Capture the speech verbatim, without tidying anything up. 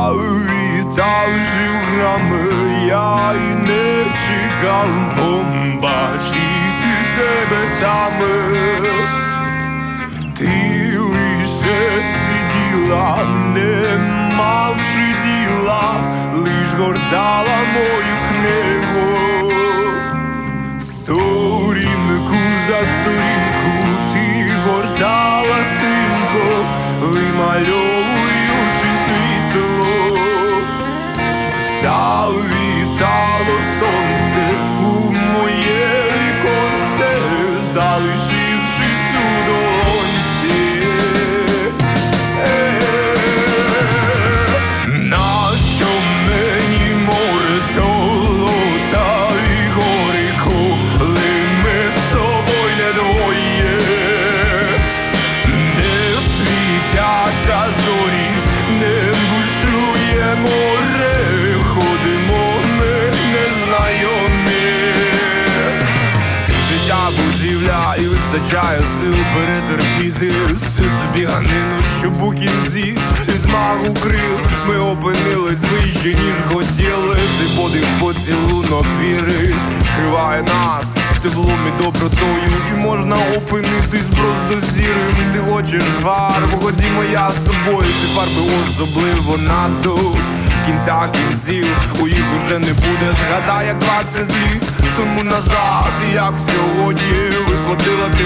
завітав жиграми, я й не чекав побачити тебе тами. Ти лише сиділа, не мавши діла, лиш гортала мою книгу. Сторінку за сторінку ти гортала стрімко, вимальовуючи світло. Завітало сонце у моє віконце, залишившись у долонці. Нащо мені море золота і гори, коли ми з тобою не двоє? Не світяться зорі, не бушує море, ходимо ми незнайомі. Життя будівля і вистачає сил перетерпіти всю цю біганину, щоб у кінці із магу крил ми опинились вище, ніж хотіли. Цей подих поцілунок віри криває нас теплом і добротою, і можна опинитись просто сірим. Ти хочеш фарбу, ходімо я з тобою, ці фарби особливо надто. Кінця кінців у їх уже не буде. Згадай, як двадцять літ тому назад, і як сьогодні виходила